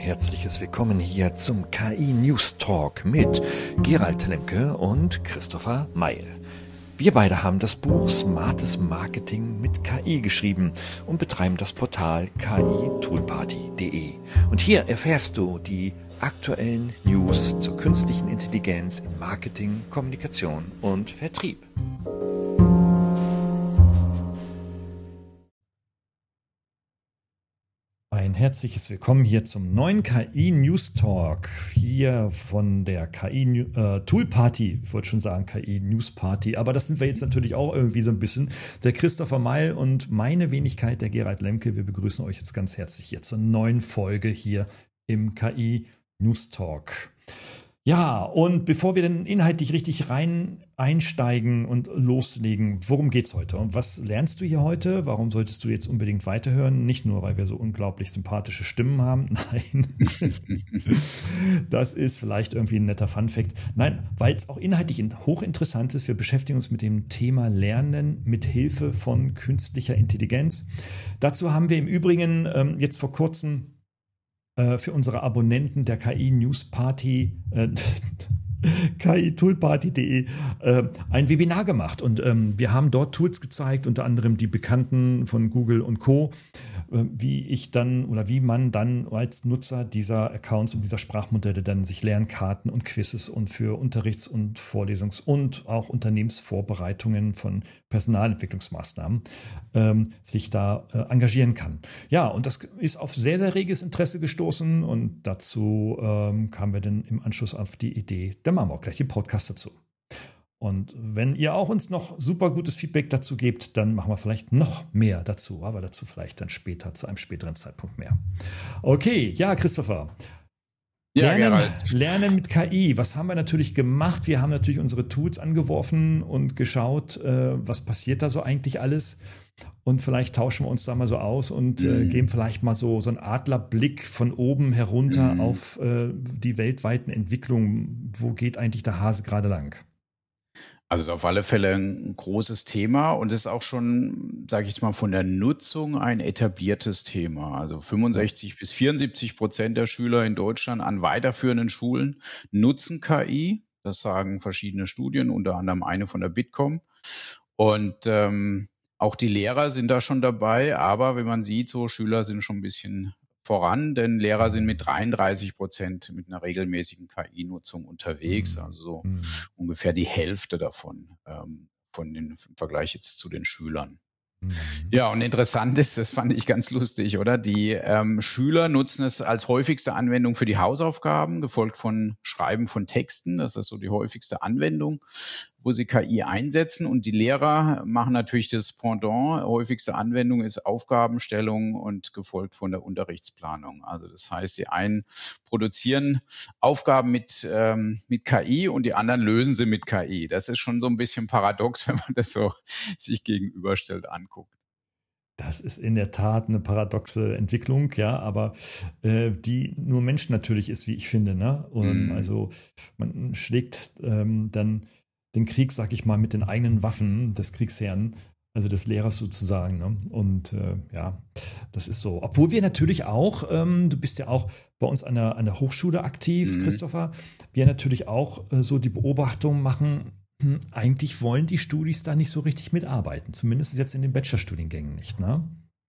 herzliches Willkommen hier zum KI News Talk mit Gerald Lemke und Christopher Meil. Wir beide haben das Buch Smartes Marketing mit KI geschrieben und betreiben das Portal ki-toolparty.de. Und hier erfährst du die aktuellen News zur künstlichen Intelligenz in Marketing, Kommunikation und Vertrieb. Ein herzliches Willkommen hier zum neuen KI News Talk, hier von der KI Tool Party. Ich wollte schon sagen KI News Party, aber das sind wir jetzt natürlich auch irgendwie so ein bisschen. Der Christopher Meil und meine Wenigkeit, der Gerald Lemke. Wir begrüßen euch jetzt ganz herzlich hier zur neuen Folge hier im KI News Talk. Ja, und bevor wir dann inhaltlich richtig einsteigen und loslegen, worum geht's heute? Und was lernst du hier heute? Warum solltest du jetzt unbedingt weiterhören? Nicht nur, weil wir so unglaublich sympathische Stimmen haben. Nein, das ist vielleicht irgendwie ein netter Funfact. Nein, weil es auch inhaltlich hochinteressant ist. Wir beschäftigen uns mit dem Thema Lernen mit Hilfe von künstlicher Intelligenz. Dazu haben wir im Übrigen jetzt vor kurzem für unsere Abonnenten der KI News Party, ki-toolparty.de, ein Webinar gemacht. Und wir haben dort Tools gezeigt, unter anderem die bekannten von Google und Co., wie man dann als Nutzer dieser Accounts und dieser Sprachmodelle dann sich Lernkarten und Quizzes und für Unterrichts- und Vorlesungs- und auch Unternehmensvorbereitungen von Personalentwicklungsmaßnahmen sich da engagieren kann. Ja, und das ist auf sehr, sehr reges Interesse gestoßen und dazu kamen wir dann im Anschluss auf die Idee, da machen wir auch gleich den Podcast dazu. Und wenn ihr auch uns noch super gutes Feedback dazu gebt, dann machen wir vielleicht noch mehr dazu, aber dazu vielleicht dann später, zu einem späteren Zeitpunkt mehr. Okay, ja, Christopher. Ja, Lernen mit KI. Was haben wir natürlich gemacht? Wir haben natürlich unsere Tools angeworfen und geschaut, was passiert da so eigentlich alles. Und vielleicht tauschen wir uns da mal so aus und geben vielleicht mal so einen Adlerblick von oben herunter auf die weltweiten Entwicklungen. Wo geht eigentlich der Hase gerade lang? Also es ist auf alle Fälle ein großes Thema und ist auch schon, sage ich jetzt mal, von der Nutzung ein etabliertes Thema. Also 65-74% der Schüler in Deutschland an weiterführenden Schulen nutzen KI. Das sagen verschiedene Studien, unter anderem eine von der Bitkom. Und auch die Lehrer sind da schon dabei, aber wenn man sieht, so Schüler sind schon ein bisschen voran, denn Lehrer sind mit 33% mit einer regelmäßigen KI-Nutzung unterwegs, also so ungefähr die Hälfte davon im Vergleich jetzt zu den Schülern. Ja, und interessant ist, das fand ich ganz lustig, oder? Die Schüler nutzen es als häufigste Anwendung für die Hausaufgaben, gefolgt von Schreiben von Texten. Das ist so die häufigste Anwendung, wo sie KI einsetzen. Und die Lehrer machen natürlich das Pendant. Häufigste Anwendung ist Aufgabenstellung und gefolgt von der Unterrichtsplanung. Also das heißt, die einen produzieren Aufgaben mit KI und die anderen lösen sie mit KI. Das ist schon so ein bisschen paradox, wenn man das so sich gegenüberstellt anguckt. Das ist in der Tat eine paradoxe Entwicklung, ja, aber die nur Menschen natürlich ist, wie ich finde, ne? Also man schlägt dann den Krieg, sag ich mal, mit den eigenen Waffen des Kriegsherrn, also des Lehrers sozusagen, ne? Und ja, das ist so. Obwohl wir natürlich auch, du bist ja auch bei uns an der Hochschule aktiv, Christopher, wir natürlich auch so die Beobachtung machen, eigentlich wollen die Studis da nicht so richtig mitarbeiten, zumindest jetzt in den Bachelorstudiengängen nicht, ne?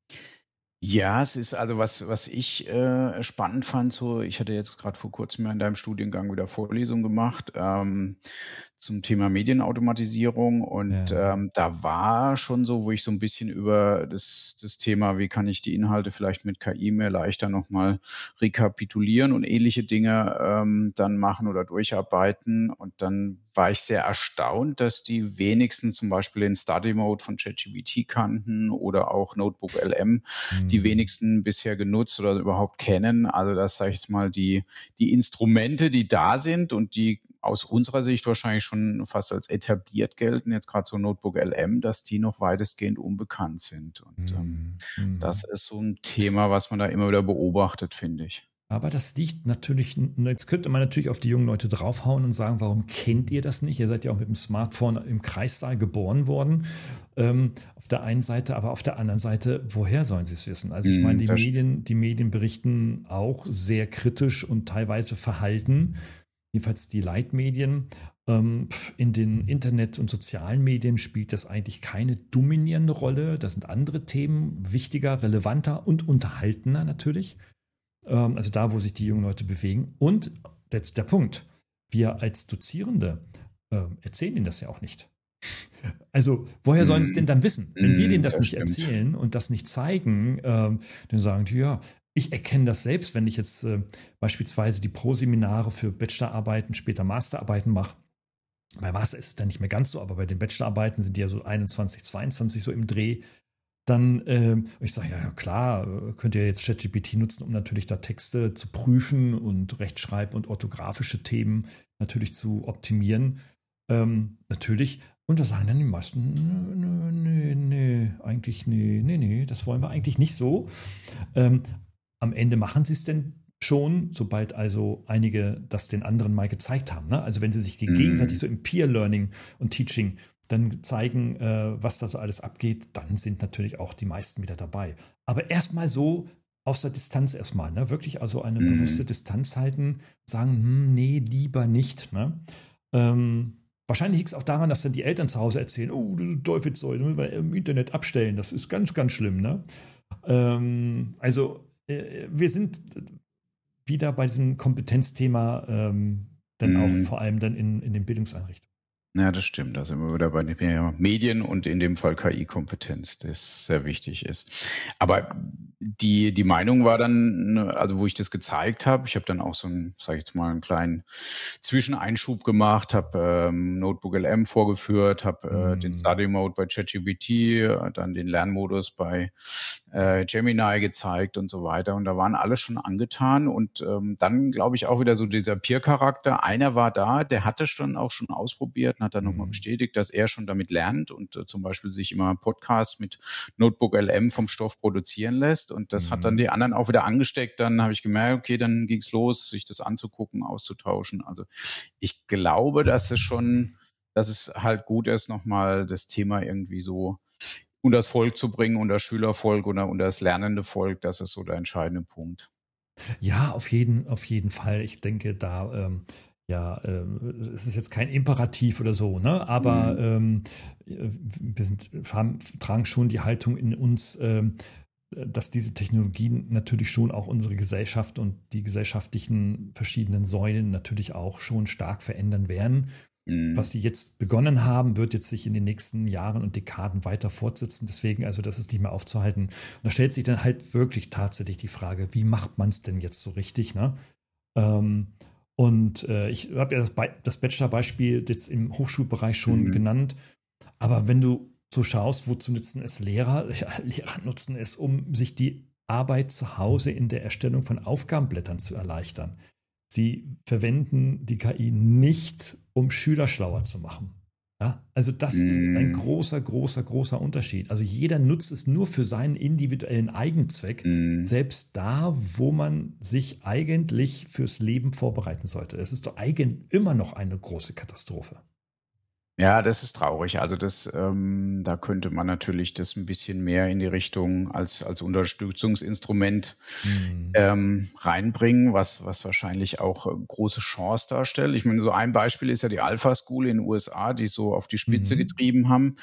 Ja, es ist also was ich spannend fand, so ich hatte jetzt gerade vor kurzem in deinem Studiengang wieder Vorlesungen gemacht zum Thema Medienautomatisierung und da war schon so, wo ich so ein bisschen über das Thema, wie kann ich die Inhalte vielleicht mit KI mehr leichter nochmal rekapitulieren und ähnliche Dinge dann machen oder durcharbeiten. Und dann war ich sehr erstaunt, dass die wenigsten zum Beispiel den Study Mode von ChatGPT kannten oder auch Notebook LM, die wenigsten bisher genutzt oder überhaupt kennen. Also das, sage ich jetzt mal, die Instrumente, die da sind und die aus unserer Sicht wahrscheinlich schon fast als etabliert gelten, jetzt gerade so Notebook LM, dass die noch weitestgehend unbekannt sind. Und das ist so ein Thema, was man da immer wieder beobachtet, finde ich. Aber das liegt natürlich, jetzt könnte man natürlich auf die jungen Leute draufhauen und sagen, warum kennt ihr das nicht? Ihr seid ja auch mit dem Smartphone im Kreissaal geboren worden. Auf der einen Seite, aber auf der anderen Seite, woher sollen sie es wissen? Also ich meine, die Medien berichten auch sehr kritisch und teilweise verhalten, jedenfalls die Leitmedien. In den Internet- und sozialen Medien spielt das eigentlich keine dominierende Rolle. Da sind andere Themen wichtiger, relevanter und unterhaltender natürlich. Also da, wo sich die jungen Leute bewegen. Und jetzt der Punkt, wir als Dozierende erzählen ihnen das ja auch nicht. Also woher sollen sie es denn dann wissen? Wenn wir denen das nicht erzählen und das nicht zeigen, dann sagen die, ja, ich erkenne das selbst, wenn ich jetzt beispielsweise die Pro-Seminare für Bachelorarbeiten, später Masterarbeiten mache. Bei Master ist es dann nicht mehr ganz so, aber bei den Bachelorarbeiten sind die ja so 21, 22 so im Dreh. Dann, ich sage, ja klar, könnt ihr jetzt ChatGPT nutzen, um natürlich da Texte zu prüfen und Rechtschreib- und orthografische Themen natürlich zu optimieren. Natürlich. Und da sagen dann die meisten, nee, das wollen wir eigentlich nicht so. Am Ende machen sie es denn schon, sobald also einige das den anderen mal gezeigt haben. Ne? Also wenn sie sich gegenseitig so im Peer-Learning und Teaching dann zeigen, was da so alles abgeht, dann sind natürlich auch die meisten wieder dabei. Aber erstmal so aus der Distanz erstmal, ne? Wirklich also eine bewusste Distanz halten, sagen, nee, lieber nicht. Ne? Wahrscheinlich liegt es auch daran, dass dann die Eltern zu Hause erzählen, oh, du Teufelssäule, müssen wir im Internet abstellen, das ist ganz, ganz schlimm. Ne? Wir sind wieder bei diesem Kompetenzthema, dann auch vor allem dann in den Bildungseinrichtungen. Ja, das stimmt. Da sind wir wieder bei den Medien und in dem Fall KI-Kompetenz, das sehr wichtig ist. Aber die Meinung war dann, also wo ich das gezeigt habe, ich habe dann auch so einen, sage ich jetzt mal, einen kleinen Zwischeneinschub gemacht, habe Notebook LM vorgeführt, habe den Study Mode bei ChatGPT, dann den Lernmodus bei Gemini gezeigt und so weiter. Und da waren alle schon angetan. Und dann, glaube ich, auch wieder so dieser Peer-Charakter. Einer war da, der hatte auch schon ausprobiert und hat dann nochmal bestätigt, dass er schon damit lernt und zum Beispiel sich immer Podcasts mit Notebook LM vom Stoff produzieren lässt. Und das hat dann die anderen auch wieder angesteckt. Dann habe ich gemerkt, okay, dann ging es los, sich das anzugucken, auszutauschen. Also ich glaube, dass es halt gut ist, nochmal das Thema irgendwie so unter das Volk zu bringen, unter das Schülervolk oder unter das lernende Volk. Das ist so der entscheidende Punkt. Ja, auf jeden Fall. Ich denke, da es ist jetzt kein Imperativ oder so, ne? Aber tragen schon die Haltung in uns, dass diese Technologien natürlich schon auch unsere Gesellschaft und die gesellschaftlichen verschiedenen Säulen natürlich auch schon stark verändern werden. Was sie jetzt begonnen haben, wird jetzt sich in den nächsten Jahren und Dekaden weiter fortsetzen. Deswegen, also das ist nicht mehr aufzuhalten. Und da stellt sich dann halt wirklich tatsächlich die Frage, wie macht man es denn jetzt so richtig, ne? Ich habe ja das Bachelor-Beispiel jetzt im Hochschulbereich schon genannt. Aber wenn du so schaust, wozu nutzen es Lehrer? Lehrer nutzen es, um sich die Arbeit zu Hause in der Erstellung von Aufgabenblättern zu erleichtern. Sie verwenden die KI nicht, um Schüler schlauer zu machen. Ja, also das ist ein großer Unterschied. Also jeder nutzt es nur für seinen individuellen Eigenzweck, selbst da, wo man sich eigentlich fürs Leben vorbereiten sollte. Es ist doch immer noch eine große Katastrophe. Ja, das ist traurig. Also da könnte man natürlich das ein bisschen mehr in die Richtung als Unterstützungsinstrument reinbringen, was wahrscheinlich auch große Chance darstellt. Ich meine, so ein Beispiel ist ja die Alpha School in den USA, die so auf die Spitze getrieben haben,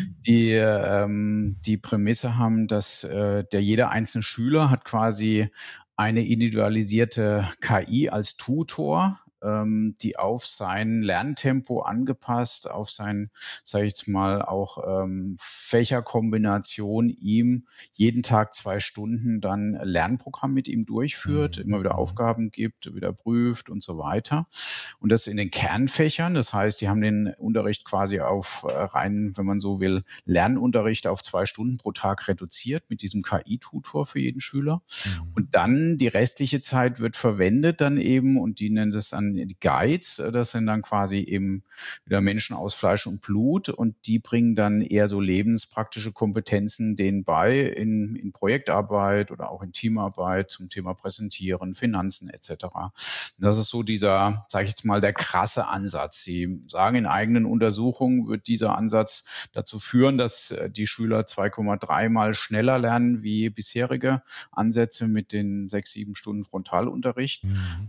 die Prämisse haben, dass jeder einzelne Schüler hat quasi eine individualisierte KI als Tutor, die auf sein Lerntempo angepasst, auf sein, sage ich jetzt mal, auch Fächerkombination ihm jeden Tag 2 Stunden dann Lernprogramm mit ihm durchführt, immer wieder Aufgaben gibt, wieder prüft und so weiter. Und das in den Kernfächern, das heißt, die haben den Unterricht quasi auf rein, wenn man so will, Lernunterricht auf 2 Stunden pro Tag reduziert mit diesem KI-Tutor für jeden Schüler. Und dann die restliche Zeit wird verwendet dann eben, und die nennen das dann die Guides. Das sind dann quasi eben wieder Menschen aus Fleisch und Blut und die bringen dann eher so lebenspraktische Kompetenzen denen bei in Projektarbeit oder auch in Teamarbeit zum Thema Präsentieren, Finanzen etc. Das ist so dieser, sage ich jetzt mal, der krasse Ansatz. Sie sagen, in eigenen Untersuchungen wird dieser Ansatz dazu führen, dass die Schüler 2,3 Mal schneller lernen wie bisherige Ansätze mit den 6-7 Stunden Frontalunterricht.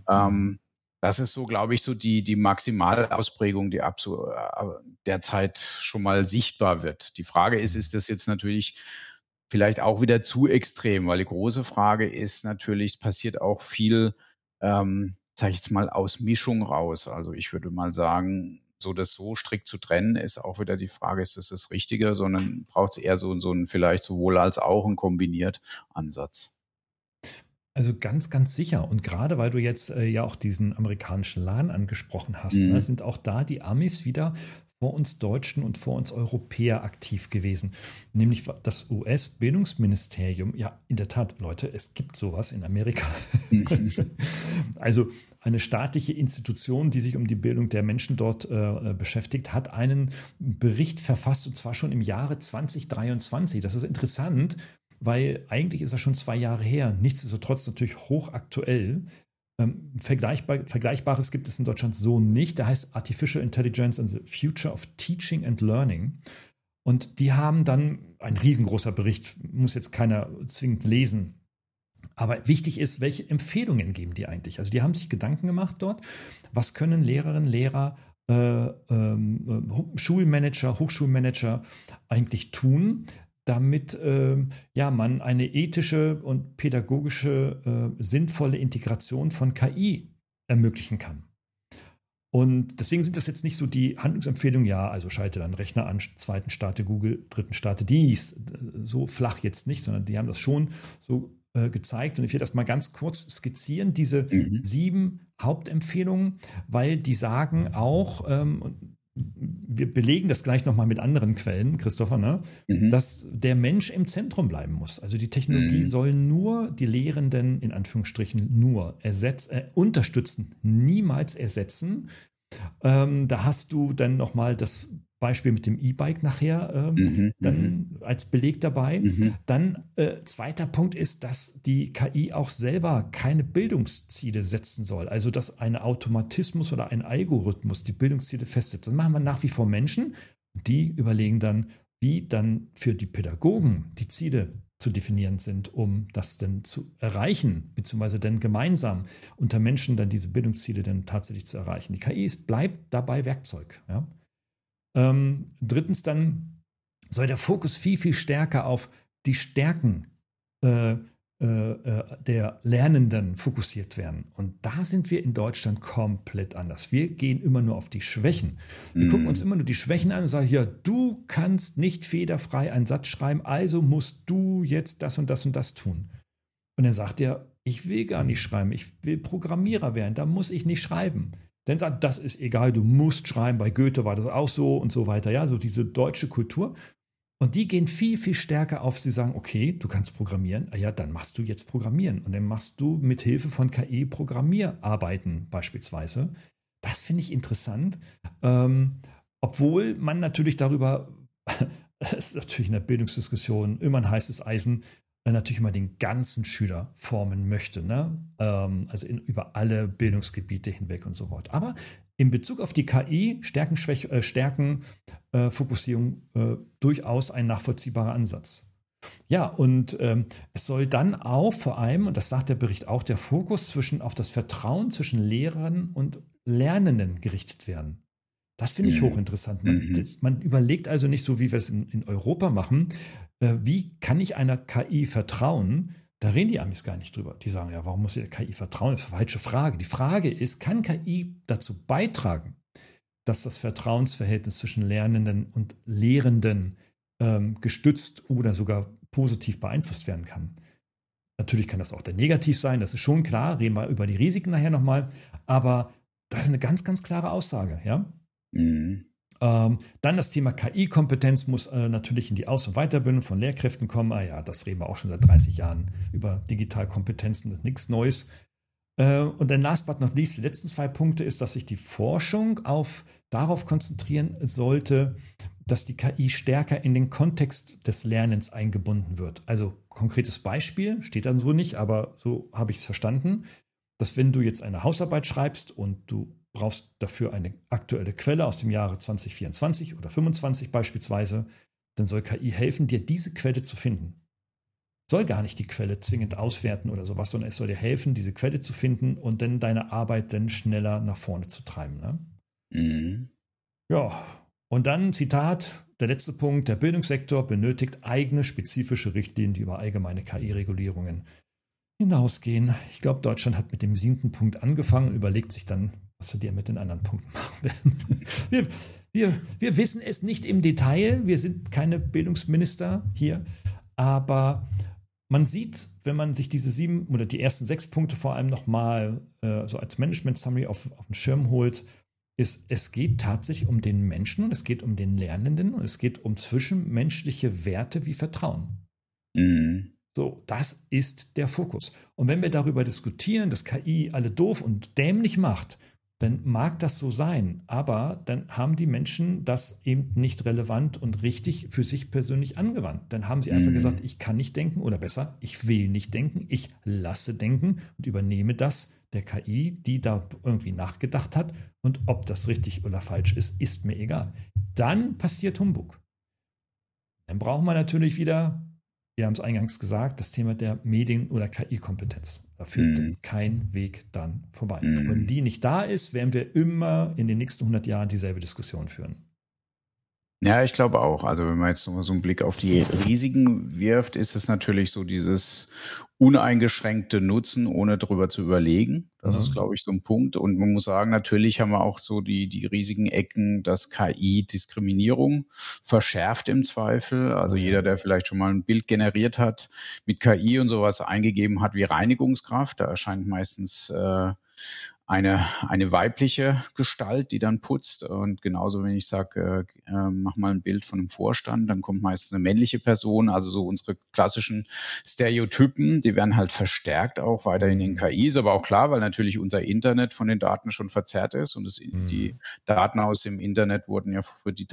Das ist so, glaube ich, so die Maximalausprägung, die derzeit schon mal sichtbar wird. Die Frage ist das jetzt natürlich vielleicht auch wieder zu extrem, weil die große Frage ist natürlich, es passiert auch viel, sage ich jetzt mal, aus Mischung raus. Also ich würde mal sagen, so das so strikt zu trennen, ist auch wieder die Frage, ist das Richtige, sondern braucht es eher so einen vielleicht sowohl als auch einen kombiniert Ansatz. Also ganz, ganz sicher. Und gerade weil du jetzt ja auch diesen amerikanischen LAN angesprochen hast, ne, sind auch da die Amis wieder vor uns Deutschen und vor uns Europäer aktiv gewesen. Nämlich das US-Bildungsministerium. Ja, in der Tat, Leute, es gibt sowas in Amerika. Also eine staatliche Institution, die sich um die Bildung der Menschen dort beschäftigt, hat einen Bericht verfasst, und zwar schon im Jahre 2023. Das ist interessant, weil eigentlich ist er schon 2 Jahre her. Nichtsdestotrotz natürlich hochaktuell. Vergleichbares gibt es in Deutschland so nicht. Der heißt Artificial Intelligence and the Future of Teaching and Learning. Und die haben dann, ein riesengroßer Bericht, muss jetzt keiner zwingend lesen. Aber wichtig ist, welche Empfehlungen geben die eigentlich? Also die haben sich Gedanken gemacht dort, was können Lehrerinnen, Lehrer, Schulmanager, Hochschulmanager eigentlich tun, damit man eine ethische und pädagogische, sinnvolle Integration von KI ermöglichen kann. Und deswegen sind das jetzt nicht so die Handlungsempfehlungen, ja, also schalte deinen Rechner an, 2. starte Google, 3. starte dies. So flach jetzt nicht, sondern die haben das schon so gezeigt. Und ich will das mal ganz kurz skizzieren, diese 7 Hauptempfehlungen, weil die sagen auch, wir belegen das gleich nochmal mit anderen Quellen, Christopher, ne? Dass der Mensch im Zentrum bleiben muss. Also die Technologie soll nur die Lehrenden, in Anführungsstrichen, nur unterstützen, niemals ersetzen. Da hast du dann nochmal das Beispiel mit dem E-Bike nachher dann als Beleg dabei. Dann zweiter Punkt ist, dass die KI auch selber keine Bildungsziele setzen soll. Also dass ein Automatismus oder ein Algorithmus die Bildungsziele festsetzt. Das machen wir nach wie vor Menschen. Die überlegen dann, wie dann für die Pädagogen die Ziele zu definieren sind, um das dann zu erreichen, beziehungsweise dann gemeinsam unter Menschen dann diese Bildungsziele dann tatsächlich zu erreichen. Die KI bleibt dabei Werkzeug. Ja? Drittens dann soll der Fokus viel, viel stärker auf die Stärken der Lernenden fokussiert werden. Und da sind wir in Deutschland komplett anders. Wir gehen immer nur auf die Schwächen. Wir gucken uns immer nur die Schwächen an und sagen, ja, du kannst nicht fehlerfrei einen Satz schreiben, also musst du jetzt das und das und das tun. Und dann sagt er, ich will gar nicht schreiben, ich will Programmierer werden, da muss ich nicht schreiben. Dann sagt, das ist egal, du musst schreiben, bei Goethe war das auch so und so weiter, ja, so diese deutsche Kultur. Und die gehen viel, viel stärker auf, sie sagen, okay, du kannst programmieren, ja, dann machst du jetzt Programmieren und dann machst du mit Hilfe von KI Programmierarbeiten beispielsweise. Das finde ich interessant, obwohl man natürlich darüber, das ist natürlich in der Bildungsdiskussion immer ein heißes Eisen, natürlich immer den ganzen Schüler formen möchte, ne? Also über alle Bildungsgebiete hinweg und so weiter. Aber in Bezug auf die KI, Stärken, Fokussierung, durchaus ein nachvollziehbarer Ansatz. Ja, und es soll dann auch vor allem, und das sagt der Bericht auch, der Fokus auf das Vertrauen zwischen Lehrern und Lernenden gerichtet werden. Das finde ich hochinteressant. Man überlegt also nicht so, wie wir es in Europa machen, wie kann ich einer KI vertrauen? Da reden die Amis gar nicht drüber. Die sagen, ja, warum muss ich der KI vertrauen? Das ist eine falsche Frage. Die Frage ist, kann KI dazu beitragen, dass das Vertrauensverhältnis zwischen Lernenden und Lehrenden gestützt oder sogar positiv beeinflusst werden kann? Natürlich kann das auch dann negativ sein, das ist schon klar. Reden wir über die Risiken nachher nochmal. Aber das ist eine ganz, ganz klare Aussage, ja? Dann das Thema KI-Kompetenz muss natürlich in die Aus- und Weiterbildung von Lehrkräften kommen. Ja, das reden wir auch schon seit 30 Jahren über Digitalkompetenzen, das ist nichts Neues. Und dann last but not least, die letzten 2 Punkte ist, dass sich die Forschung darauf konzentrieren sollte, dass die KI stärker in den Kontext des Lernens eingebunden wird. Also konkretes Beispiel, steht dann so nicht, aber so habe ich es verstanden, dass wenn du jetzt eine Hausarbeit schreibst und du brauchst dafür eine aktuelle Quelle aus dem Jahre 2024 oder 2025 beispielsweise, dann soll KI helfen, dir diese Quelle zu finden. Soll gar nicht die Quelle zwingend auswerten oder sowas, sondern es soll dir helfen, diese Quelle zu finden und dann deine Arbeit dann schneller nach vorne zu treiben. Ne? Mhm. Ja, und dann Zitat, der letzte Punkt, der Bildungssektor benötigt eigene spezifische Richtlinien, die über allgemeine KI-Regulierungen hinausgehen. Ich glaube, Deutschland hat mit dem 7. Punkt angefangen und überlegt sich dann, was sie dir mit den anderen Punkten machen werden. Wir wissen es nicht im Detail, wir sind keine Bildungsminister hier, aber man sieht, wenn man sich diese 7 oder die ersten 6 Punkte vor allem nochmal so als Management-Summary auf den Schirm holt, es geht tatsächlich um den Menschen und es geht um den Lernenden und es geht um zwischenmenschliche Werte wie Vertrauen. Mhm. So, das ist der Fokus. Und wenn wir darüber diskutieren, dass KI alle doof und dämlich macht, dann mag das so sein, aber dann haben die Menschen das eben nicht relevant und richtig für sich persönlich angewandt. Dann haben sie einfach gesagt, ich kann nicht denken oder besser, ich will nicht denken, ich lasse denken und übernehme das der KI, die da irgendwie nachgedacht hat, und ob das richtig oder falsch ist mir egal. Dann passiert Humbug. Dann brauchen wir natürlich wieder, wir haben es eingangs gesagt, das Thema der Medien- oder KI-Kompetenz. Da führt kein Weg dann vorbei. Wenn die nicht da ist, werden wir immer in den nächsten 100 Jahren dieselbe Diskussion führen. Ja, ich glaube auch. Also wenn man jetzt noch so einen Blick auf die Risiken wirft, ist es natürlich so dieses uneingeschränkte Nutzen, ohne drüber zu überlegen. Das ist, glaube ich, so ein Punkt. Und man muss sagen, natürlich haben wir auch so die riesigen Ecken, dass KI Diskriminierung verschärft im Zweifel. Also jeder, der vielleicht schon mal ein Bild generiert hat, mit KI und sowas eingegeben hat wie Reinigungskraft, da erscheint meistens eine weibliche Gestalt, die dann putzt. Und genauso, wenn ich sage, mach mal ein Bild von einem Vorstand, dann kommt meistens eine männliche Person. Also so unsere klassischen Stereotypen, die werden halt verstärkt auch weiterhin in KIs. Aber auch klar, weil natürlich unser Internet von den Daten schon verzerrt ist und die Daten aus dem Internet wurden ja für die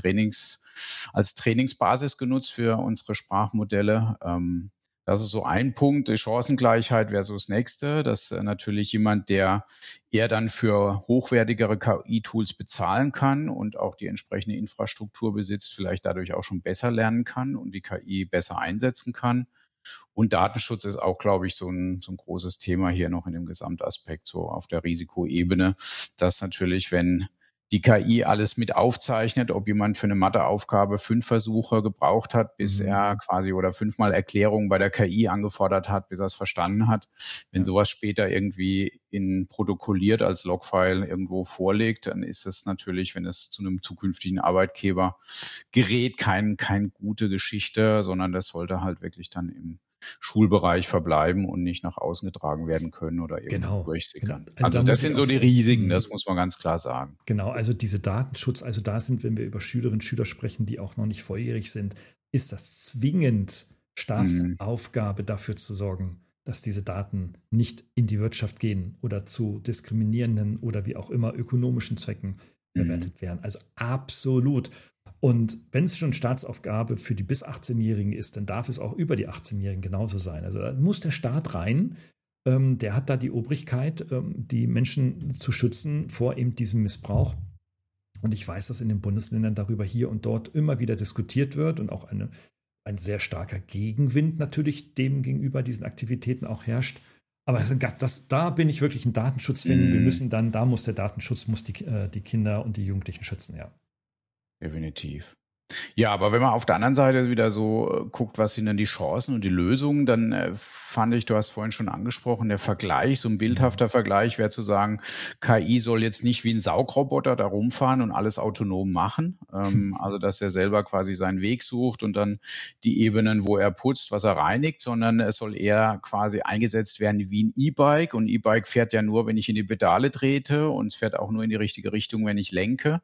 als Trainingsbasis genutzt für unsere Sprachmodelle. Das ist so ein Punkt. Die Chancengleichheit wäre so das nächste, dass natürlich jemand, der eher dann für hochwertigere KI-Tools bezahlen kann und auch die entsprechende Infrastruktur besitzt, vielleicht dadurch auch schon besser lernen kann und die KI besser einsetzen kann. Und Datenschutz ist auch, glaube ich, so ein großes Thema hier noch in dem Gesamtaspekt, so auf der Risikoebene, dass natürlich, wenn die KI alles mit aufzeichnet, ob jemand für eine Matheaufgabe 5 Versuche gebraucht hat, bis er quasi oder 5-mal Erklärungen bei der KI angefordert hat, bis er es verstanden hat. Wenn sowas später irgendwie protokolliert als Logfile irgendwo vorlegt, dann ist es natürlich, wenn es zu einem zukünftigen Arbeitgeber gerät, keine gute Geschichte, sondern das sollte halt wirklich dann im Schulbereich verbleiben und nicht nach außen getragen werden können oder irgendwo durchsickern. Genau. Also das sind so die Risiken, das muss man ganz klar sagen. Genau, also diese Datenschutz, also da sind, wenn wir über Schülerinnen und Schüler sprechen, die auch noch nicht volljährig sind, ist das zwingend Staatsaufgabe, dafür zu sorgen, dass diese Daten nicht in die Wirtschaft gehen oder zu diskriminierenden oder wie auch immer ökonomischen Zwecken verwertet werden. Also absolut. Und wenn es schon Staatsaufgabe für die bis 18-Jährigen ist, dann darf es auch über die 18-Jährigen genauso sein. Also da muss der Staat rein. Der hat da die Obrigkeit, die Menschen zu schützen vor eben diesem Missbrauch. Und ich weiß, dass in den Bundesländern darüber hier und dort immer wieder diskutiert wird und auch ein sehr starker Gegenwind natürlich dem gegenüber diesen Aktivitäten auch herrscht. Aber da bin ich wirklich ein Datenschutzfan. Wir müssen dann, da muss der Datenschutz die Kinder und die Jugendlichen schützen, ja. Definitiv. Ja, aber wenn man auf der anderen Seite wieder so guckt, was sind denn die Chancen und die Lösungen, dann fand ich, du hast vorhin schon angesprochen, der Vergleich, so ein bildhafter Vergleich wäre zu sagen, KI soll jetzt nicht wie ein Saugroboter da rumfahren und alles autonom machen, also dass er selber quasi seinen Weg sucht und dann die Ebenen, wo er putzt, was er reinigt, sondern es soll eher quasi eingesetzt werden wie ein E-Bike, und E-Bike fährt ja nur, wenn ich in die Pedale trete, und es fährt auch nur in die richtige Richtung, wenn ich lenke,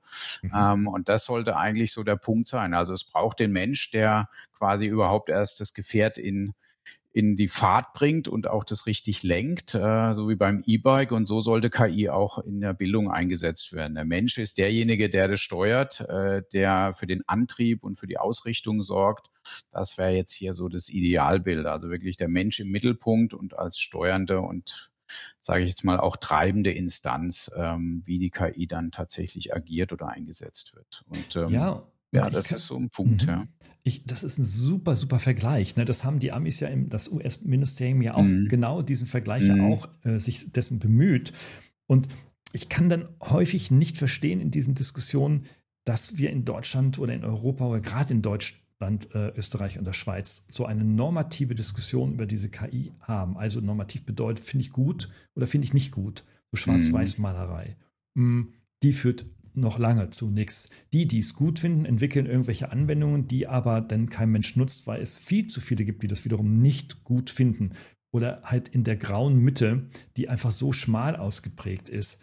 und das sollte eigentlich so der Punkt sein. Also es braucht den Mensch, der quasi überhaupt erst das Gefährt in in die Fahrt bringt und auch das richtig lenkt, so wie beim E-Bike. Und so sollte KI auch in der Bildung eingesetzt werden. Der Mensch ist derjenige, der das steuert, der für den Antrieb und für die Ausrichtung sorgt. Das wäre jetzt hier so das Idealbild. Also wirklich der Mensch im Mittelpunkt und als steuernde und, sage ich jetzt mal, auch treibende Instanz, wie die KI dann tatsächlich agiert oder eingesetzt wird. Und Ja, ja, und das ist so ein Punkt, ja. Das ist ein super, super Vergleich. Ne? Das haben die Amis ja, das US-Ministerium ja auch Mhm. genau diesen Vergleich ja Mhm. auch sich dessen bemüht. Und ich kann dann häufig nicht verstehen in diesen Diskussionen, dass wir in Deutschland oder in Europa oder gerade in Deutschland, Österreich und der Schweiz so eine normative Diskussion über diese KI haben. Also normativ bedeutet, finde ich gut oder finde ich nicht gut. So Mhm. Schwarz-Weiß-Malerei. Die führt noch lange zu nichts. Die es gut finden, entwickeln irgendwelche Anwendungen, die aber dann kein Mensch nutzt, weil es viel zu viele gibt, die das wiederum nicht gut finden. Oder halt in der grauen Mitte, die einfach so schmal ausgeprägt ist,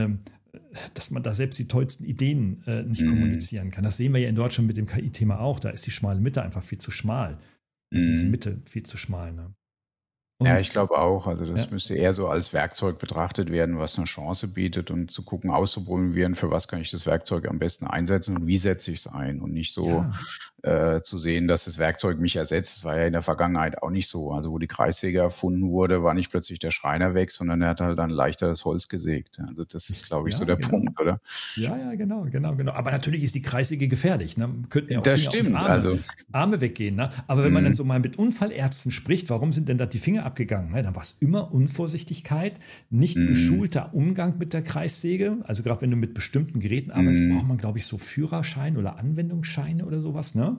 dass man da selbst die tollsten Ideen nicht Mhm. kommunizieren kann. Das sehen wir ja in Deutschland mit dem KI-Thema auch. Da ist die schmale Mitte einfach viel zu schmal. Also diese Mhm. Mitte viel zu schmal. Ne? Ja, Und ich glaube auch. Also ja, das müsste eher so als Werkzeug betrachtet werden, was eine Chance bietet und zu gucken, auszuprobieren, für was kann ich das Werkzeug am besten einsetzen und wie setze ich es ein und nicht so ja, zu sehen, dass das Werkzeug mich ersetzt. Das war ja in der Vergangenheit auch nicht so. Also wo die Kreissäge erfunden wurde, war nicht plötzlich der Schreiner weg, sondern er hat halt dann leichter das Holz gesägt. Also das ist, glaube ich, so ja, der genau. Punkt, oder? Ja, genau. Aber natürlich ist die Kreissäge gefährlich. Ne? Könnten ja auch Das Finger und stimmt. Also Arme weggehen. Ne? Aber wenn man dann mh, so mal mit Unfallärzten spricht, warum sind denn da die Finger abgegangen? Ne? Dann war es immer Unvorsichtigkeit, nicht mh, geschulter Umgang mit der Kreissäge. Also gerade wenn du mit bestimmten Geräten arbeitest, mh, braucht man, glaube ich, so Führerscheine oder Anwendungsscheine oder sowas. Ne?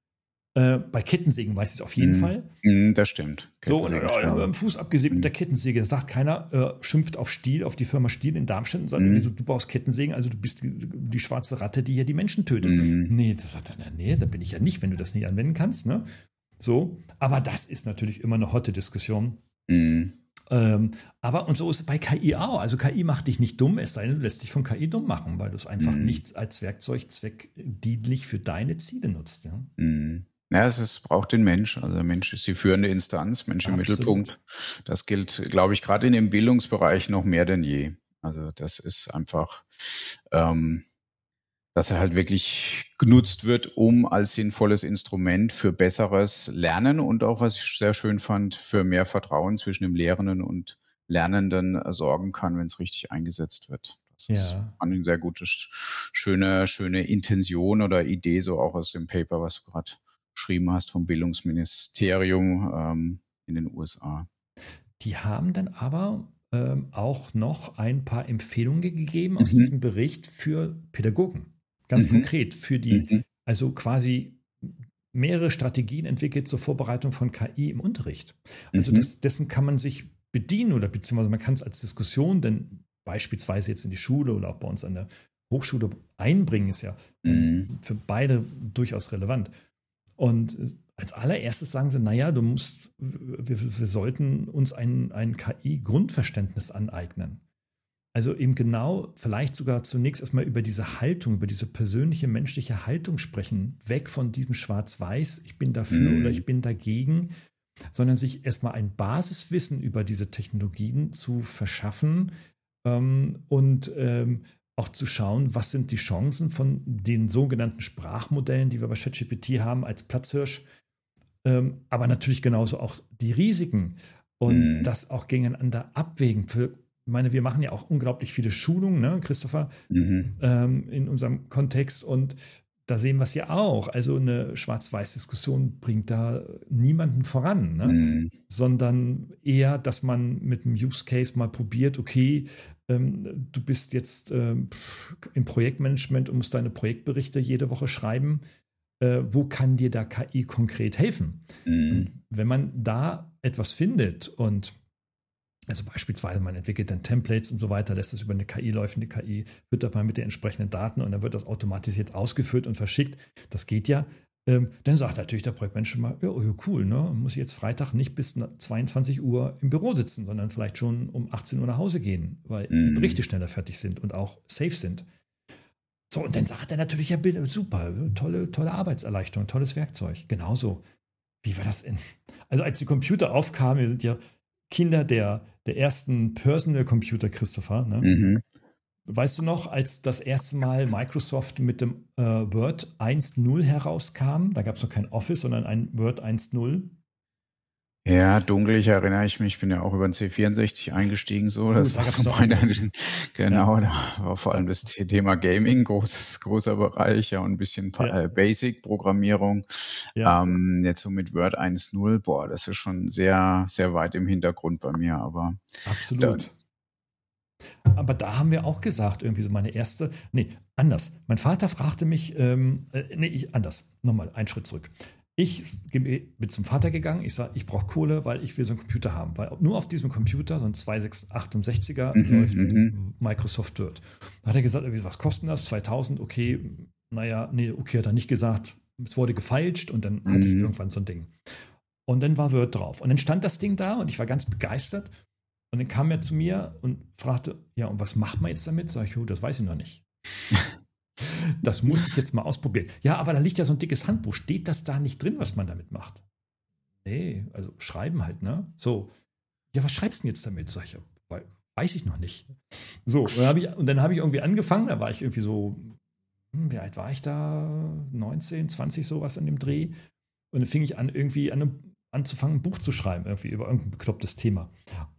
Bei Kettensägen weiß ich es auf jeden Fall. das stimmt. So, und Kettensägen ja, schon. am Fuß abgesägt mit Mh, der Kettensäge. Da sagt keiner, schimpft auf Stihl, auf die Firma Stihl in Darmstadt und sagt, mh, wieso, du baust Kettensägen, also du bist die schwarze Ratte, die hier die Menschen tötet. mh, Nee, das sagt er, nee, da bin ich ja nicht, wenn du das nicht anwenden kannst. Ne? So, aber das ist natürlich immer eine hotte Diskussion. mh. Aber, und so ist es bei KI auch. Also KI macht dich nicht dumm, es sei denn, du lässt dich von KI dumm machen, weil du es einfach Mhm. nicht als Werkzeug zweckdienlich für deine Ziele nutzt. Ja? Mhm. Ja, braucht den Mensch. Also der Mensch ist die führende Instanz, Mensch im Absolut. Mittelpunkt. Das gilt, glaube ich, gerade in dem Bildungsbereich noch mehr denn je. Also das ist einfach, ähm, dass er halt wirklich genutzt wird, um als sinnvolles Instrument für besseres Lernen und auch, was ich sehr schön fand, für mehr Vertrauen zwischen dem Lehrenden und Lernenden sorgen kann, wenn es richtig eingesetzt wird. Das ist Ja. eine sehr gute, schöne Intention oder Idee, so auch aus dem Paper, was du gerade geschrieben hast vom Bildungsministerium in den USA. Die haben dann aber auch noch ein paar Empfehlungen gegeben aus Mhm. diesem Bericht für Pädagogen. Ganz Mhm. konkret für Mhm. also quasi mehrere Strategien entwickelt zur Vorbereitung von KI im Unterricht. Also Mhm. dessen kann man sich bedienen oder beziehungsweise man kann es als Diskussion, denn beispielsweise jetzt in die Schule oder auch bei uns an der Hochschule einbringen, ist ja dann Mhm. für beide durchaus relevant. Und als allererstes sagen sie, naja, wir sollten uns ein KI-Grundverständnis aneignen. Also eben genau, vielleicht sogar zunächst erstmal über diese Haltung, über diese persönliche menschliche Haltung sprechen, weg von diesem Schwarz-Weiß, ich bin dafür oder Mhm. ich bin dagegen, sondern sich erstmal ein Basiswissen über diese Technologien zu verschaffen und auch zu schauen, was sind die Chancen von den sogenannten Sprachmodellen, die wir bei ChatGPT haben, als Platzhirsch, aber natürlich genauso auch die Risiken und Mhm. das auch gegeneinander abwägen. Ich meine, wir machen ja auch unglaublich viele Schulungen, ne, Christopher, Mhm. in unserem Kontext und da sehen wir es ja auch. Also eine Schwarz-Weiß-Diskussion bringt da niemanden voran, ne? Mhm. Sondern eher, dass man mit einem Use Case mal probiert, okay, du bist jetzt im Projektmanagement und musst deine Projektberichte jede Woche schreiben. Wo kann dir da KI konkret helfen? Und Mhm. wenn man da etwas findet und also beispielsweise man entwickelt dann Templates und so weiter, lässt es über eine KI laufen, die KI füttert man mit den entsprechenden Daten und dann wird das automatisiert ausgeführt und verschickt. Das geht ja. Dann sagt natürlich der Projektmensch schon mal, ja, oh, cool, ne? Muss jetzt Freitag nicht bis 22 Uhr im Büro sitzen, sondern vielleicht schon um 18 Uhr nach Hause gehen, weil die Mhm. Berichte schneller fertig sind und auch safe sind. So, und dann sagt er natürlich, ja, super, tolle Arbeitserleichterung, tolles Werkzeug. Genauso. wie war das denn? Also als die Computer aufkamen, wir sind ja Kinder der ersten Personal Computer, Christopher, ne? Mhm. Weißt du noch, als das erste Mal Microsoft mit dem Word 1.0 herauskam, da gab es noch kein Office, sondern ein Word 1.0. Ja, dunkel, erinnere ich mich. Ich bin ja auch über den C64 eingestiegen, so. Oh, Das da war gab es so noch meine, anderes. genau, Ja, da war vor allem da, das Thema Gaming, großer Bereich, ja, und ein bisschen ja, Basic-Programmierung. ja, Jetzt so mit Word 1.0, boah, das ist schon sehr, sehr weit im Hintergrund bei mir, aber da, absolut. Aber da haben wir auch gesagt, irgendwie so meine erste, nee, anders. Mein Vater fragte mich, anders, nochmal, einen Schritt zurück. Bin zum Vater gegangen, ich sage, ich brauche Kohle, weil ich will so einen Computer haben, weil nur auf diesem Computer, so ein 268er, mhm, läuft mhm, Microsoft Word. Da hat er gesagt, was kostet das? 2000, okay, naja, nee, okay, hat er nicht gesagt. Es wurde gefeilscht und dann hatte ich mhm. irgendwann so ein Ding. Und dann war Word drauf. Und dann stand das Ding da und ich war ganz begeistert. Und dann kam er zu mir und fragte, ja, und was macht man jetzt damit? Sag ich, oh, das weiß ich noch nicht. Das muss ich jetzt mal ausprobieren. Ja, aber da liegt ja so ein dickes Handbuch. Steht das da nicht drin, was man damit macht? Nee, also schreiben halt, ne? So, ja, was schreibst du denn jetzt damit? Sag ich, ja, weiß ich noch nicht. So, und dann habe ich irgendwie angefangen, da war ich irgendwie so, wie alt war ich da? 19, 20, sowas in dem Dreh. Und dann fing ich an, irgendwie anzufangen, ein Buch zu schreiben, irgendwie über irgendein beklopptes Thema.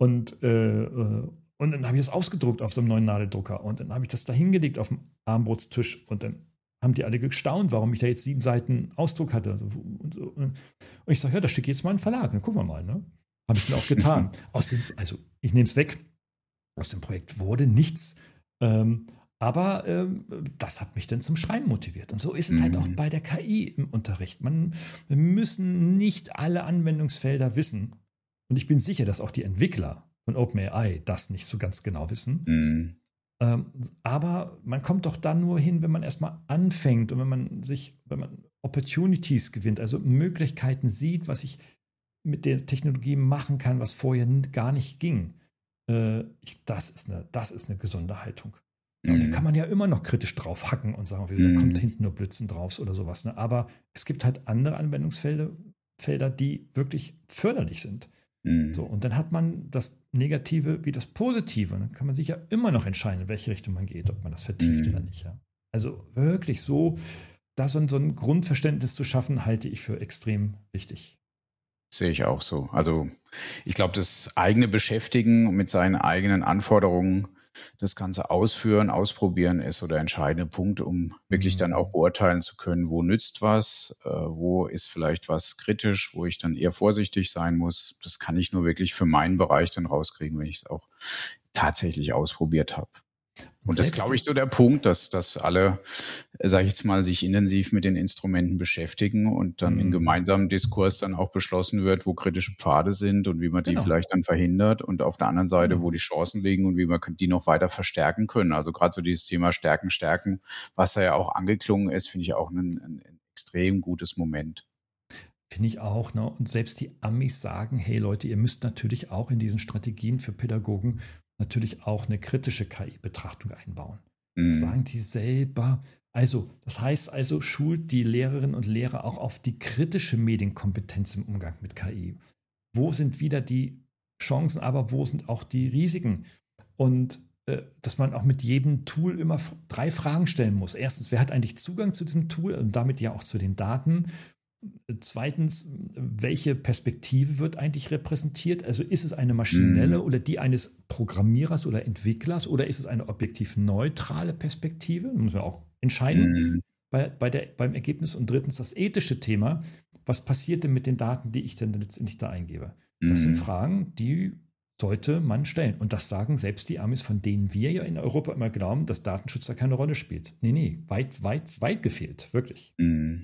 Und dann habe ich das ausgedruckt auf so einem neuen Nadeldrucker. Und dann habe ich das da hingelegt auf dem Armbrotstisch. Und dann haben die alle gestaunt, warum ich da jetzt 7 Seiten Ausdruck hatte. Und ich sage, ja, das schicke ich jetzt mal in den Verlag. Dann gucken wir mal. Ne? Habe ich dann auch getan. Also, ich nehme es weg. Aus dem Projekt wurde nichts. Aber das hat mich dann zum Schreiben motiviert. Und so ist es halt auch Mhm. bei der KI im Unterricht. Wir müssen nicht alle Anwendungsfelder wissen. Und ich bin sicher, dass auch die Entwickler von OpenAI das nicht so ganz genau wissen. Mhm. Aber man kommt doch dann nur hin, wenn man erstmal anfängt und wenn man Opportunities gewinnt, also Möglichkeiten sieht, was ich mit der Technologie machen kann, was vorher gar nicht ging. Das ist eine gesunde Haltung. Ja, und da kann Mhm. man ja immer noch kritisch drauf hacken und sagen, da kommt Mhm. hinten nur Blitzen drauf oder sowas. Ne? Aber es gibt halt andere Anwendungsfelder, die wirklich förderlich sind. So, Mhm. und dann hat man das Negative wie das Positive. Und dann kann man sich ja immer noch entscheiden, in welche Richtung man geht, ob man das vertieft oder Mhm. nicht. Ja? Also wirklich da so ein Grundverständnis zu schaffen, halte ich für extrem wichtig. Sehe ich auch so. Also ich glaube, das eigene Beschäftigen und mit seinen eigenen Anforderungen das Ganze ausführen, ausprobieren ist so der entscheidende Punkt, um wirklich dann auch Mhm. beurteilen zu können, wo nützt was, wo ist vielleicht was kritisch, wo ich dann eher vorsichtig sein muss. Das kann ich nur wirklich für meinen Bereich dann rauskriegen, wenn ich es auch tatsächlich ausprobiert habe. Und Und das ist, selbst glaube ich, die, so der Punkt, dass alle, sage ich jetzt mal, sich intensiv mit den Instrumenten beschäftigen und dann in mhm. gemeinsamen Diskurs dann auch beschlossen wird, wo kritische Pfade sind und wie man die Genau, vielleicht dann verhindert und auf der anderen Seite, wo genau. die Chancen liegen und wie man die noch weiter verstärken können. Also gerade so dieses Thema Stärken, Stärken, was da ja auch angeklungen ist, finde ich auch ein extrem gutes Moment. Finde ich auch. Ne? Und selbst die Amis sagen, hey Leute, ihr müsst natürlich auch in diesen Strategien für Pädagogen natürlich auch eine kritische KI-Betrachtung einbauen. Das Mm, sagen die selber. Also, das heißt also, schult die Lehrerinnen und Lehrer auch auf die kritische Medienkompetenz im Umgang mit KI. Wo sind wieder die Chancen, aber wo sind auch die Risiken? Und dass man auch mit jedem Tool immer 3 Fragen stellen muss. Erstens, wer hat eigentlich Zugang zu diesem Tool und damit ja auch zu den Daten? Zweitens, welche Perspektive wird eigentlich repräsentiert? Also ist es eine mm, maschinelle oder die eines Programmierers oder Entwicklers oder ist es eine objektiv neutrale Perspektive? Das muss man auch entscheiden mm, beim Ergebnis. Und drittens das ethische Thema. Was passiert denn mit den Daten, die ich denn letztendlich da eingebe? Das sind mm. Fragen, die sollte man stellen. Und das sagen selbst die Amis, von denen wir ja in Europa immer glauben, dass Datenschutz da keine Rolle spielt. Nee, nee, weit gefehlt, wirklich. Mm.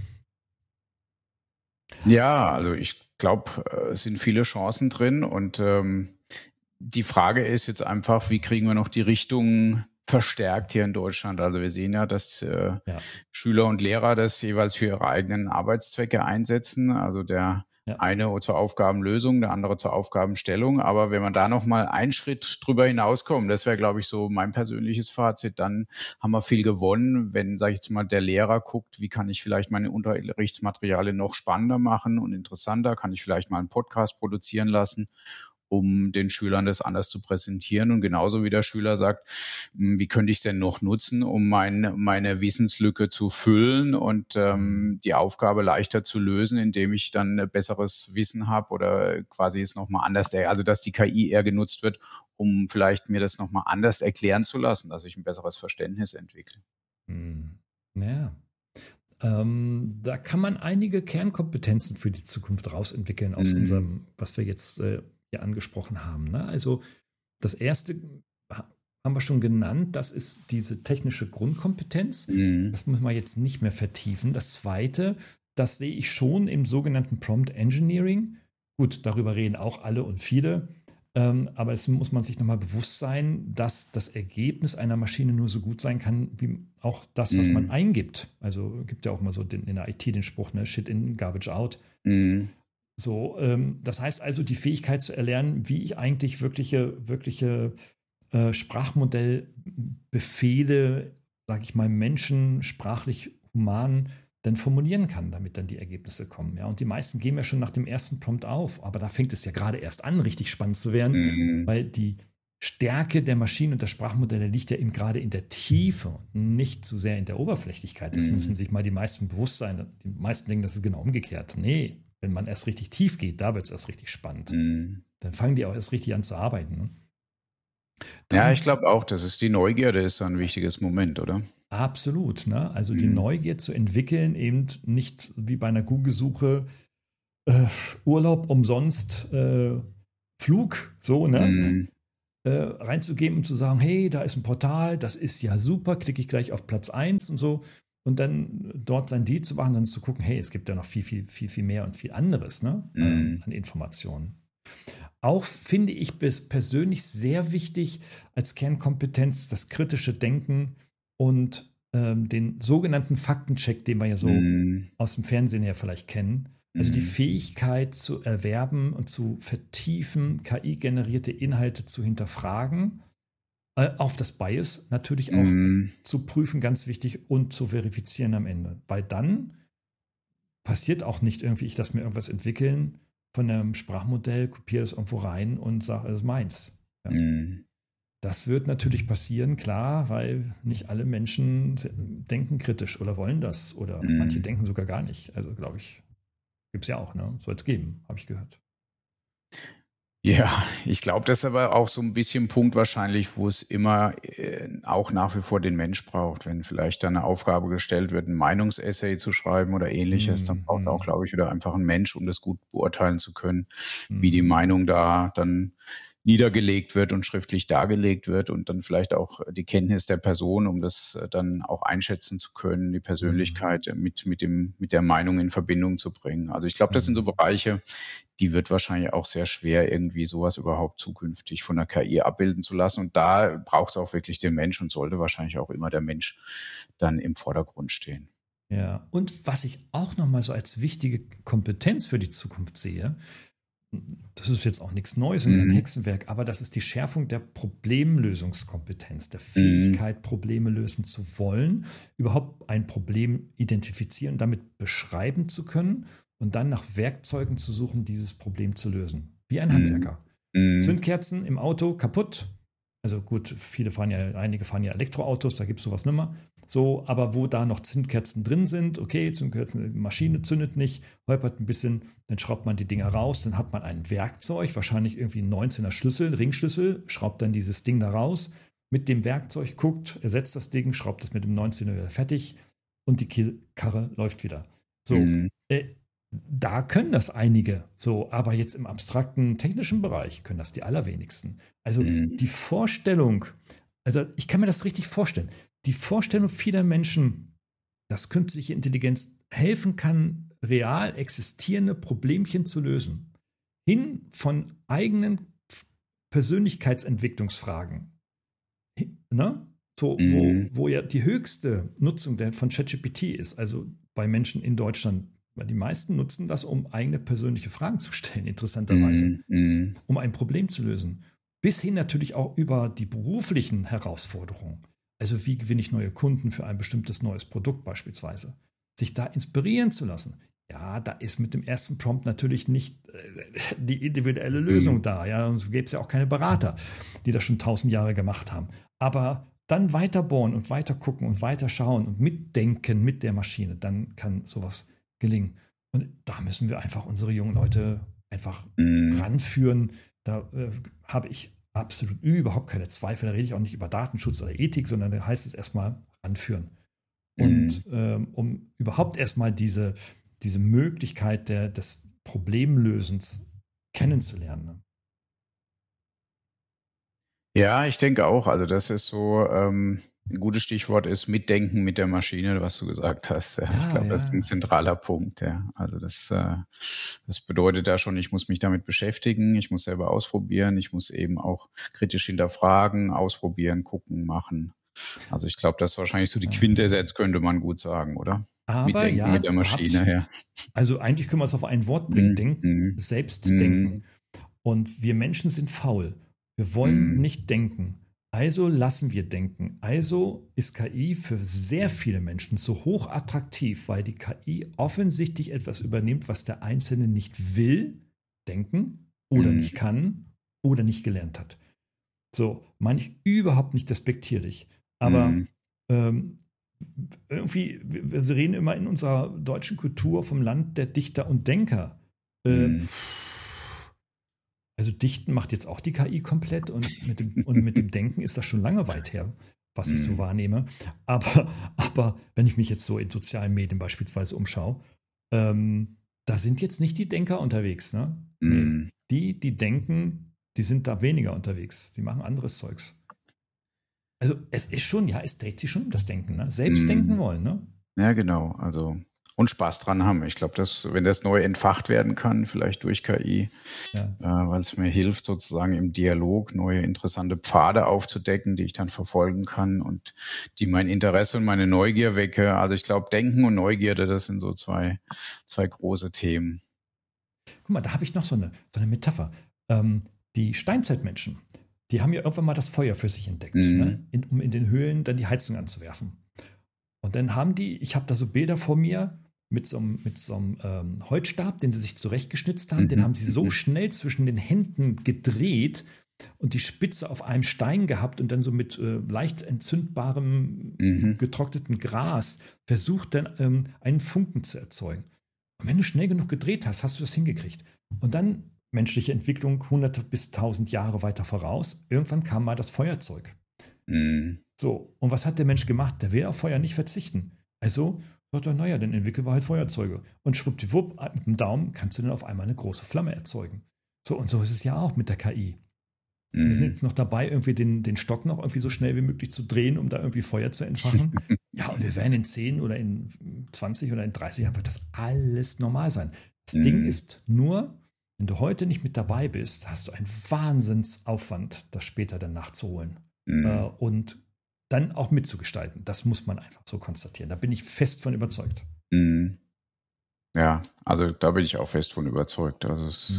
Ja, also ich glaube, es sind viele Chancen drin und die Frage ist jetzt einfach, wie kriegen wir noch die Richtung verstärkt hier in Deutschland? Also wir sehen ja, dass Ja. Schüler und Lehrer das jeweils für ihre eigenen Arbeitszwecke einsetzen. Also der Ja. Eine zur Aufgabenlösung, der andere zur Aufgabenstellung. Aber wenn man da noch mal einen Schritt drüber hinauskommt, das wäre, glaube ich, so mein persönliches Fazit, dann haben wir viel gewonnen, wenn, sage ich jetzt mal, der Lehrer guckt, wie kann ich vielleicht meine Unterrichtsmaterialien noch spannender machen und interessanter, kann ich vielleicht mal einen Podcast produzieren lassen, um den Schülern das anders zu präsentieren. Und genauso wie der Schüler sagt, wie könnte ich es denn noch nutzen, um meine Wissenslücke zu füllen und die Aufgabe leichter zu lösen, indem ich dann ein besseres Wissen habe oder quasi es nochmal anders, also dass die KI eher genutzt wird, um vielleicht mir das nochmal anders erklären zu lassen, dass ich ein besseres Verständnis entwickle. Ja. Da kann man einige Kernkompetenzen für die Zukunft rausentwickeln aus unserem, was wir jetzt hier angesprochen haben. Ne? Also das erste haben wir schon genannt, das ist diese technische Grundkompetenz. Das muss man jetzt nicht mehr vertiefen. Das zweite, das sehe ich schon im sogenannten Prompt Engineering. Gut, darüber reden auch alle und viele. Aber es muss man sich nochmal bewusst sein, dass das Ergebnis einer Maschine nur so gut sein kann, wie auch das, was man eingibt. Also gibt ja auch mal so in der IT den Spruch, ne? Shit in, garbage out. So, das heißt also, die Fähigkeit zu erlernen, wie ich eigentlich wirkliche Sprachmodellbefehle, sage ich mal, Menschen, sprachlich, human, dann formulieren kann, damit dann die Ergebnisse kommen. Ja, und die meisten gehen ja schon nach dem ersten Prompt auf, aber da fängt es ja gerade erst an, richtig spannend zu werden, weil die Stärke der Maschinen und der Sprachmodelle liegt ja eben gerade in der Tiefe und nicht so sehr in der Oberflächlichkeit. Das müssen sich mal die meisten bewusst sein. Die meisten denken, das ist genau umgekehrt. Nee, wenn man erst richtig tief geht, da wird es erst richtig spannend. Dann fangen die auch erst richtig an zu arbeiten. Ne? Ja, ich glaube auch, das ist die Neugierde, ist ein wichtiges Moment, oder? Absolut. Ne? Also die Neugier zu entwickeln, eben nicht wie bei einer Google-Suche Urlaub umsonst, Flug, so, ne? Reinzugeben und zu sagen, hey, da ist ein Portal, das ist ja super, klicke ich gleich auf Platz 1 und so. Und dann dort sein Deal zu machen, dann zu gucken, hey, es gibt ja noch viel mehr und viel anderes, ne? An Informationen. Auch finde ich persönlich sehr wichtig als Kernkompetenz das kritische Denken und den sogenannten Faktencheck, den wir ja so aus dem Fernsehen her vielleicht kennen. Also die Fähigkeit zu erwerben und zu vertiefen, KI-generierte Inhalte zu hinterfragen, auf das Bias natürlich auch zu prüfen, ganz wichtig, und zu verifizieren am Ende. Weil dann passiert auch nicht irgendwie, ich lasse mir irgendwas entwickeln von einem Sprachmodell, kopiere das irgendwo rein und sage, das ist meins. Ja. Das wird natürlich passieren, klar, weil nicht alle Menschen denken kritisch oder wollen das oder manche denken sogar gar nicht. Also glaube ich, gibt es ja auch, ne? Soll es geben, habe ich gehört. Ja, ich glaube, das ist aber auch so ein bisschen ein Punkt wahrscheinlich, wo es immer auch nach wie vor den Mensch braucht. Wenn vielleicht da eine Aufgabe gestellt wird, ein Meinungsessay zu schreiben oder ähnliches, dann braucht es auch, glaube ich, wieder einfach einen Mensch, um das gut beurteilen zu können, wie die Meinung da dann niedergelegt wird und schriftlich dargelegt wird und dann vielleicht auch die Kenntnis der Person, um das dann auch einschätzen zu können, die Persönlichkeit mit der Meinung in Verbindung zu bringen. Also ich glaube, das sind so Bereiche, die wird wahrscheinlich auch sehr schwer, irgendwie sowas überhaupt zukünftig von der KI abbilden zu lassen. Und da braucht es auch wirklich den Mensch und sollte wahrscheinlich auch immer der Mensch dann im Vordergrund stehen. Ja, und was ich auch nochmal so als wichtige Kompetenz für die Zukunft sehe, das ist jetzt auch nichts Neues und kein Hexenwerk, aber das ist die Schärfung der Problemlösungskompetenz, der Fähigkeit, Probleme lösen zu wollen, überhaupt ein Problem identifizieren, damit beschreiben zu können und dann nach Werkzeugen zu suchen, dieses Problem zu lösen. Wie ein Handwerker. Zündkerzen im Auto kaputt. Also gut, einige fahren ja Elektroautos, da gibt es sowas nimmer. So, aber wo da noch Zündkerzen drin sind, okay, Zündkerzen, die Maschine zündet nicht, holpert ein bisschen, dann schraubt man die Dinger raus, dann hat man ein Werkzeug, wahrscheinlich irgendwie ein 19er Schlüssel, Ringschlüssel, schraubt dann dieses Ding da raus, mit dem Werkzeug guckt, ersetzt das Ding, schraubt es mit dem 19er wieder fertig und die Karre läuft wieder. So, da können das einige, so, aber jetzt im abstrakten technischen Bereich können das die allerwenigsten. Also die Vorstellung, also ich kann mir das richtig vorstellen, die Vorstellung vieler Menschen, dass künstliche Intelligenz helfen kann, real existierende Problemchen zu lösen, hin von eigenen Persönlichkeitsentwicklungsfragen, ne? So, wo ja die höchste Nutzung von ChatGPT ist, also bei Menschen in Deutschland Weil die meisten nutzen das, um eigene persönliche Fragen zu stellen, interessanterweise, um ein Problem zu lösen. Bis hin natürlich auch über die beruflichen Herausforderungen. Also wie gewinne ich neue Kunden für ein bestimmtes neues Produkt beispielsweise. Sich da inspirieren zu lassen. Ja, da ist mit dem ersten Prompt natürlich nicht die individuelle Lösung da. Ja, sonst gäbe es ja auch keine Berater, die das schon 1000 Jahre gemacht haben. Aber dann weiter bohren und weiter gucken und weiter schauen und mitdenken mit der Maschine, dann kann sowas gelingen. Und da müssen wir einfach unsere jungen Leute einfach ranführen. Da habe ich absolut überhaupt keine Zweifel. Da rede ich auch nicht über Datenschutz oder Ethik, sondern da heißt es erstmal ranführen. Und um überhaupt erstmal diese Möglichkeit des Problemlösens kennenzulernen. Ne? Ja, ich denke auch. Also das ist so, ein gutes Stichwort ist Mitdenken mit der Maschine, was du gesagt hast. Ja, ich glaube, das ist ein zentraler Punkt. Ja. Also das bedeutet da schon, ich muss mich damit beschäftigen, ich muss selber ausprobieren, ich muss eben auch kritisch hinterfragen, ausprobieren, gucken, machen. Also ich glaube, das ist wahrscheinlich so die Quintessenz, könnte man gut sagen, oder? Aber Mitdenken ja, mit der Maschine, ja. Also eigentlich können wir es auf ein Wort bringen. Denken, selbst denken. Und wir Menschen sind faul. Wir wollen nicht denken. Also lassen wir denken. Also ist KI für sehr viele Menschen so hoch attraktiv, weil die KI offensichtlich etwas übernimmt, was der Einzelne nicht will, denken oder nicht kann oder nicht gelernt hat. So, meine ich überhaupt nicht despektierlich. Aber irgendwie, wir reden immer in unserer deutschen Kultur vom Land der Dichter und Denker. Also Dichten macht jetzt auch die KI komplett und mit dem Denken ist das schon lange weit her, was ich so wahrnehme. Aber wenn ich mich jetzt so in sozialen Medien beispielsweise umschaue, da sind jetzt nicht die Denker unterwegs. Ne? Nee. Die denken, die sind da weniger unterwegs. Die machen anderes Zeugs. Also es ist schon, ja, es dreht sich schon um das Denken. Ne? Selbst denken wollen. Ne? Ja, genau. Also und Spaß dran haben. Ich glaube, wenn das neu entfacht werden kann, vielleicht durch KI, weil es mir hilft, sozusagen im Dialog neue interessante Pfade aufzudecken, die ich dann verfolgen kann und die mein Interesse und meine Neugier wecke. Also ich glaube, Denken und Neugierde, das sind so zwei große Themen. Guck mal, da habe ich noch so eine Metapher. Die Steinzeitmenschen, die haben ja irgendwann mal das Feuer für sich entdeckt, ne? Um in den Höhlen dann die Heizung anzuwerfen. Und dann haben ich habe da so Bilder vor mir, mit so einem Holzstab, den sie sich zurechtgeschnitzt haben. Den haben sie so schnell zwischen den Händen gedreht und die Spitze auf einem Stein gehabt und dann so mit leicht entzündbarem, getrockneten Gras versucht, dann einen Funken zu erzeugen. Und wenn du schnell genug gedreht hast, hast du das hingekriegt. Und dann menschliche Entwicklung hunderte bis 1000 Jahre weiter voraus. Irgendwann kam mal das Feuerzeug. So, und was hat der Mensch gemacht? Der will auf Feuer nicht verzichten. Also sagt er, naja, dann entwickeln wir halt Feuerzeuge. Und schwuppdiwupp, mit dem Daumen kannst du dann auf einmal eine große Flamme erzeugen. So, und so ist es ja auch mit der KI. Wir sind jetzt noch dabei, irgendwie den Stock noch irgendwie so schnell wie möglich zu drehen, um da irgendwie Feuer zu entfachen. Ja, und wir werden in 10 oder in 20 oder in 30 Jahren wird das alles normal sein. Das Ding ist nur, wenn du heute nicht mit dabei bist, hast du einen Wahnsinnsaufwand, das später dann nachzuholen. Und dann auch mitzugestalten. Das muss man einfach so konstatieren. Da bin ich fest von überzeugt. Ja, also da bin ich auch fest von überzeugt. Also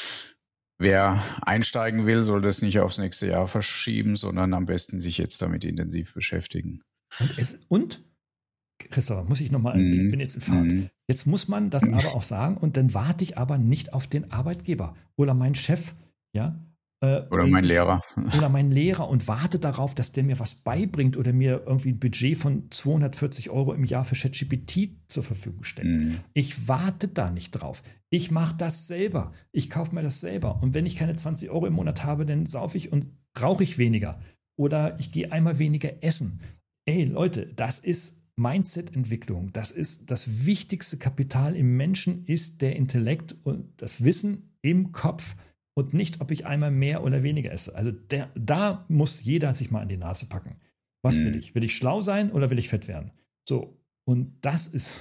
wer einsteigen will, soll das nicht aufs nächste Jahr verschieben, sondern am besten sich jetzt damit intensiv beschäftigen. Und Christopher, muss ich nochmal, ich bin jetzt in Fahrt. Jetzt muss man das aber auch sagen und dann warte ich aber nicht auf den Arbeitgeber oder meinen Chef, ja. Oder mein Lehrer. Oder meinen Lehrer und warte darauf, dass der mir was beibringt oder mir irgendwie ein Budget von 240 € im Jahr für ChatGPT zur Verfügung stellt. Ich warte da nicht drauf. Ich mache das selber. Ich kaufe mir das selber. Und wenn ich keine 20 € im Monat habe, dann saufe ich und rauche ich weniger. Oder ich gehe einmal weniger essen. Ey Leute, das ist Mindset-Entwicklung. Das ist das wichtigste Kapital im Menschen, ist der Intellekt und das Wissen im Kopf. Und nicht, ob ich einmal mehr oder weniger esse. Also da muss jeder sich mal an die Nase packen. Was will ich? Will ich schlau sein oder will ich fett werden? So, und das ist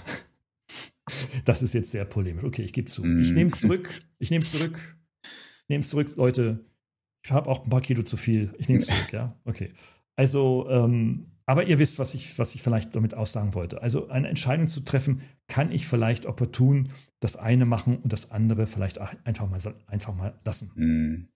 jetzt sehr polemisch. Okay, ich gebe zu. Ich nehme es zurück. Leute. Ich habe auch ein paar Kilo zu viel. Ich nehme es zurück, ja. Okay. Also, Aber ihr wisst, was ich vielleicht damit aussagen wollte. Also eine Entscheidung zu treffen, kann ich vielleicht opportun das eine machen und das andere vielleicht auch einfach mal lassen. Mhm.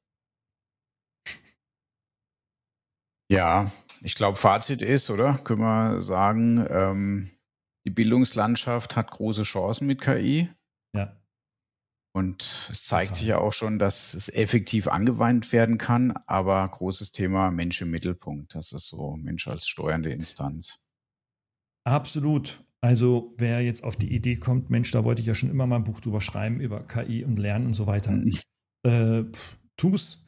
Ja, ich glaube, Fazit ist, oder? Können wir sagen, die Bildungslandschaft hat große Chancen mit KI. Ja. Und es zeigt sich ja auch schon, dass es effektiv angewandt werden kann, aber großes Thema Mensch im Mittelpunkt. Das ist so Mensch als steuernde Instanz. Absolut. Also wer jetzt auf die Idee kommt, Mensch, da wollte ich ja schon immer mal ein Buch drüber schreiben, über KI und Lernen und so weiter. Tu's.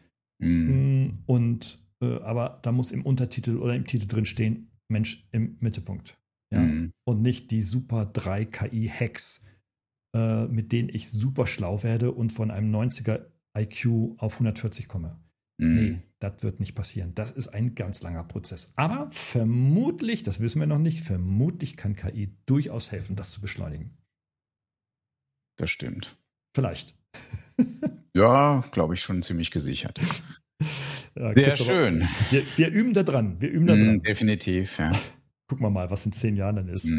Aber da muss im Untertitel oder im Titel drin stehen, Mensch im Mittelpunkt. Ja? Und nicht die super 3 KI-Hacks, mit denen ich super schlau werde und von einem 90er IQ auf 140 komme. Nee, das wird nicht passieren. Das ist ein ganz langer Prozess. Aber vermutlich, das wissen wir noch nicht, vermutlich kann KI durchaus helfen, das zu beschleunigen. Das stimmt. Vielleicht. Ja, glaube ich schon ziemlich gesichert. Ja, sehr schön. Wir üben da dran. Definitiv, ja. Gucken wir mal, was in 10 Jahren dann ist.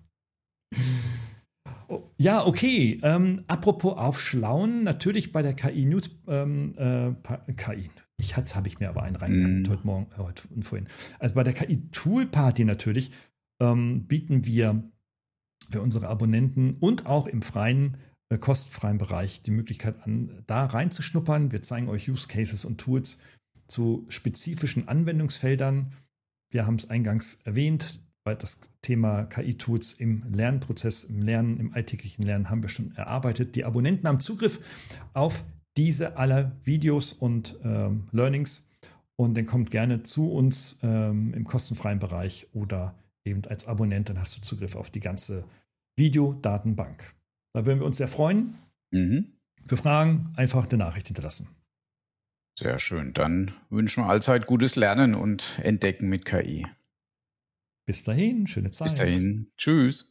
Ja, okay. Apropos aufschlauen, natürlich bei der KI News, KI. Jetzt habe ich mir aber einen reingehört heute und vorhin. Also bei der KI Tool Party natürlich bieten wir für unsere Abonnenten und auch im freien, kostenfreien Bereich die Möglichkeit an, da reinzuschnuppern. Wir zeigen euch Use Cases und Tools zu spezifischen Anwendungsfeldern. Wir haben es eingangs erwähnt. Das Thema KI-Tools im Lernprozess, im Lernen, im alltäglichen Lernen haben wir schon erarbeitet. Die Abonnenten haben Zugriff auf diese aller Videos und Learnings und dann kommt gerne zu uns im kostenfreien Bereich oder eben als Abonnent, dann hast du Zugriff auf die ganze Videodatenbank. Da würden wir uns sehr freuen. Für Fragen einfach eine Nachricht hinterlassen. Sehr schön. Dann wünschen wir allzeit gutes Lernen und Entdecken mit KI. Bis dahin, schöne Zeit. Bis dahin. Tschüss.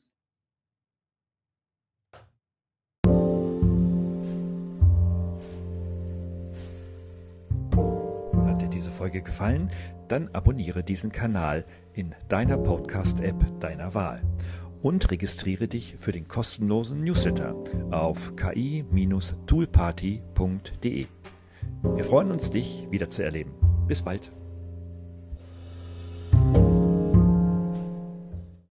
Hat dir diese Folge gefallen? Dann abonniere diesen Kanal in deiner Podcast-App deiner Wahl und registriere dich für den kostenlosen Newsletter auf ki-toolparty.de. Wir freuen uns, dich wieder zu erleben. Bis bald.